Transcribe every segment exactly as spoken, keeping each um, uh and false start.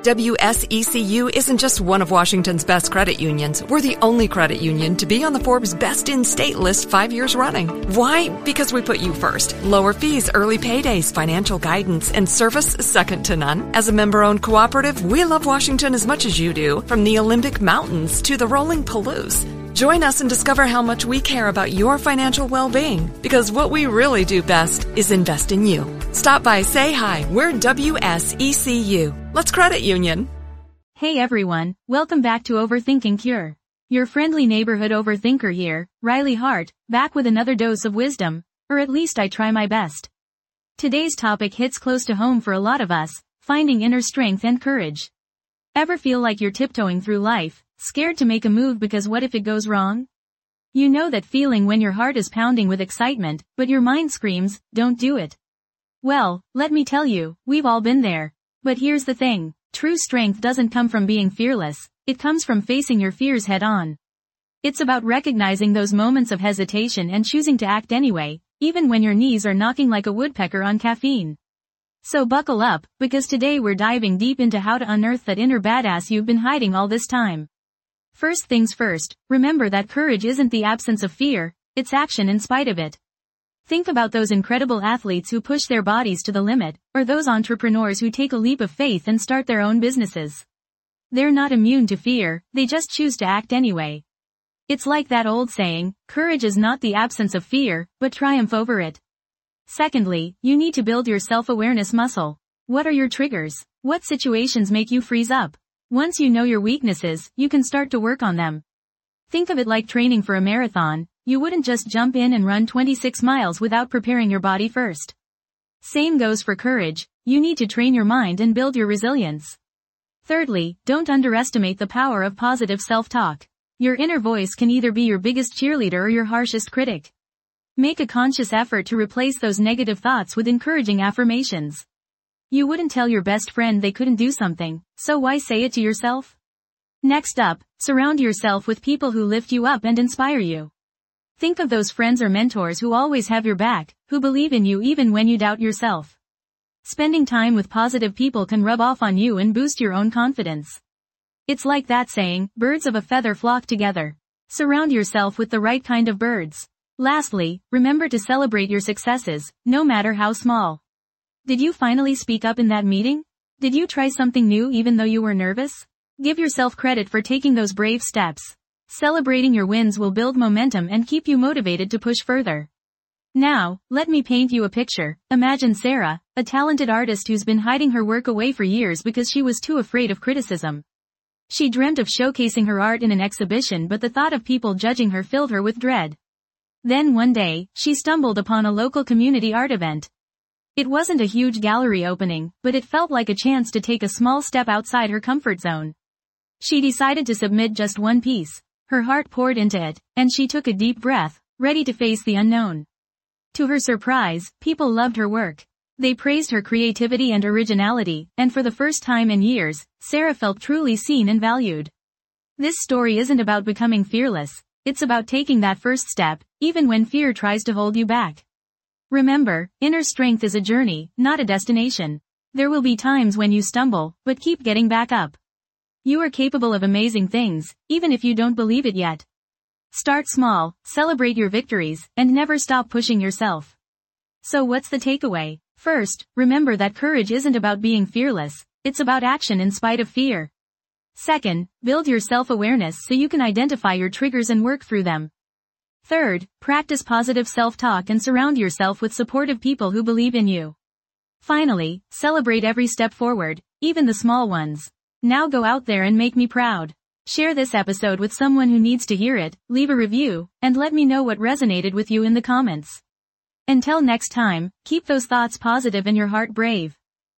W S E C U isn't just one of Washington's best credit unions. We're the only credit union to be on the Forbes Best in State list five years running. Why? Because we put you first. Lower fees, early paydays, financial guidance, and service second to none. As a member-owned cooperative, we love Washington as much as you do, from the Olympic Mountains to the rolling Palouse. Join us and discover how much we care about your financial well-being, because what we really do best is invest in you. Stop by, say hi. We're W S E C U. Let's credit union. Hey everyone, welcome back to Overthinking Cure. Your friendly neighborhood overthinker here, Riley Hart, back with another dose of wisdom, or at least I try my best. Today's topic hits close to home for a lot of us, finding inner strength and courage. Ever feel like you're tiptoeing through life, scared to make a move because what if it goes wrong? You know that feeling when your heart is pounding with excitement, but your mind screams, don't do it. Well, let me tell you, we've all been there. But here's the thing, true strength doesn't come from being fearless, it comes from facing your fears head on. It's about recognizing those moments of hesitation and choosing to act anyway, even when your knees are knocking like a woodpecker on caffeine. So buckle up, because today we're diving deep into how to unearth that inner badass you've been hiding all this time. First things first, remember that courage isn't the absence of fear, it's action in spite of it. Think about those incredible athletes who push their bodies to the limit, or those entrepreneurs who take a leap of faith and start their own businesses. They're not immune to fear, they just choose to act anyway. It's like that old saying, courage is not the absence of fear, but triumph over it. Secondly, you need to build your self-awareness muscle. What are your triggers? What situations make you freeze up? Once you know your weaknesses, you can start to work on them. Think of it like training for a marathon. You wouldn't just jump in and run twenty-six miles without preparing your body first. Same goes for courage, you need to train your mind and build your resilience. Thirdly, don't underestimate the power of positive self-talk. Your inner voice can either be your biggest cheerleader or your harshest critic. Make a conscious effort to replace those negative thoughts with encouraging affirmations. You wouldn't tell your best friend they couldn't do something, so why say it to yourself? Next up, surround yourself with people who lift you up and inspire you. Think of those friends or mentors who always have your back, who believe in you even when you doubt yourself. Spending time with positive people can rub off on you and boost your own confidence. It's like that saying, birds of a feather flock together. Surround yourself with the right kind of birds. Lastly, remember to celebrate your successes, no matter how small. Did you finally speak up in that meeting? Did you try something new even though you were nervous? Give yourself credit for taking those brave steps. Celebrating your wins will build momentum and keep you motivated to push further. Now, let me paint you a picture. Imagine Sarah, a talented artist who's been hiding her work away for years because she was too afraid of criticism. She dreamt of showcasing her art in an exhibition, but the thought of people judging her filled her with dread. Then one day, she stumbled upon a local community art event. It wasn't a huge gallery opening, but it felt like a chance to take a small step outside her comfort zone. She decided to submit just one piece. Her heart poured into it, and she took a deep breath, ready to face the unknown. To her surprise, people loved her work. They praised her creativity and originality, and for the first time in years, Sarah felt truly seen and valued. This story isn't about becoming fearless, it's about taking that first step, even when fear tries to hold you back. Remember, inner strength is a journey, not a destination. There will be times when you stumble, but keep getting back up. You are capable of amazing things, even if you don't believe it yet. Start small, celebrate your victories, and never stop pushing yourself. So what's the takeaway? First, remember that courage isn't about being fearless, it's about action in spite of fear. Second, build your self-awareness so you can identify your triggers and work through them. Third, practice positive self-talk and surround yourself with supportive people who believe in you. Finally, celebrate every step forward, even the small ones. Now go out there and make me proud. Share this episode with someone who needs to hear it, leave a review, and let me know what resonated with you in the comments. Until next time, keep those thoughts positive and your heart brave.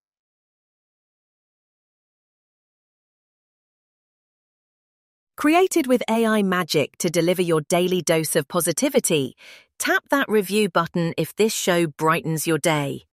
Created with A I magic to deliver your daily dose of positivity, tap that review button if this show brightens your day.